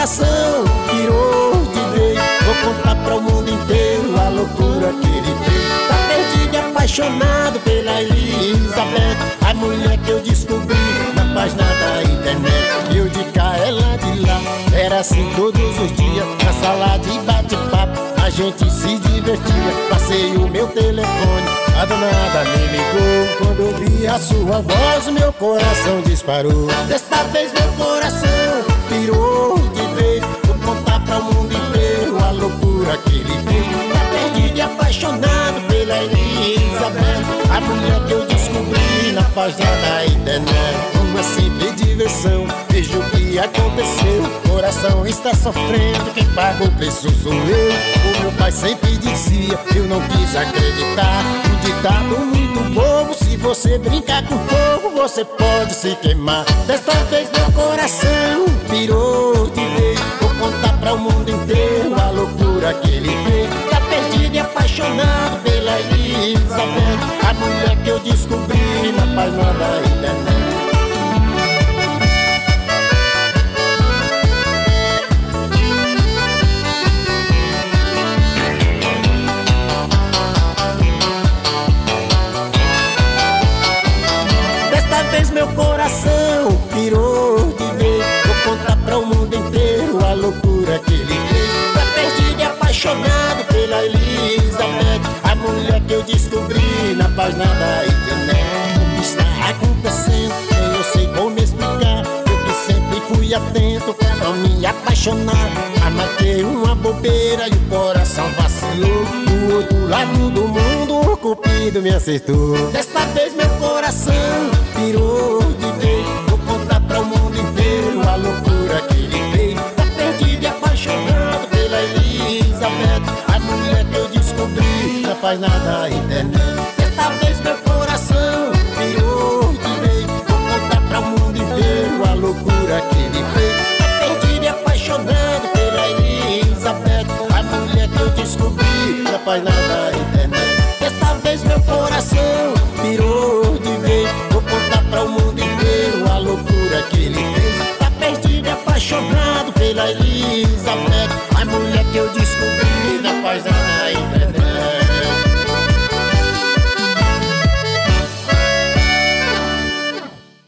coração pirou de vez. Vou contar para o mundo inteiro a loucura que ele fez. Tá perdido e apaixonado pela Elizabeth, a mulher que eu descobri na página da internet. Eu de cá, ela de lá, era assim todos os dias. Na sala de bate-papo a gente se divertia. Passei o meu telefone, a danada me ligou. Quando eu vi a sua voz, meu coração disparou. Desta vez meu coração pirou de vez. Vou contar para o mundo inteiro a loucura que ele fez. Tá perdido e apaixonado pela Elizabeth, a mulher que eu descobri na página da internet. Uma simples diversão, veja o que aconteceu. O coração está sofrendo, quem paga o preço sou eu. O meu pai sempre dizia, eu não quis acreditar. Um ditado muito bobo, se você brincar com fogo, você pode se queimar. Desta vez meu coração pirou de vez. Vou contar para o mundo inteiro a loucura que ele fez. Tá perdido e apaixonado pela Elizabeth, a mulher que eu descobri na página da internet. Desta vez meu coração pirou de vez. Vou contar para o mundo inteiro a loucura que ele fez. Tá perdido e apaixonado pela Elizabeth, a mulher que eu descobri na página da internet. O que está acontecendo, eu sei como explicar. Eu que sempre fui atento pra não me apaixonar. Mas marquei uma bobeira e o coração vacilou. Do outro lado do mundo o cupido me acertou. Desta vez meu coração pirou de vez. Vou contar pra o mundo inteiro a loucura que ele fez. Tá perdido e apaixonado pela Elizabeth, a mulher que eu descobri na página da internet. Desta vez meu coração pirou de vez. Vou contar pra o mundo inteiro a loucura que ele fez. Tá perdido e apaixonado pela Elizabeth, a mulher que eu descobri na página da internet. Desta vez meu coração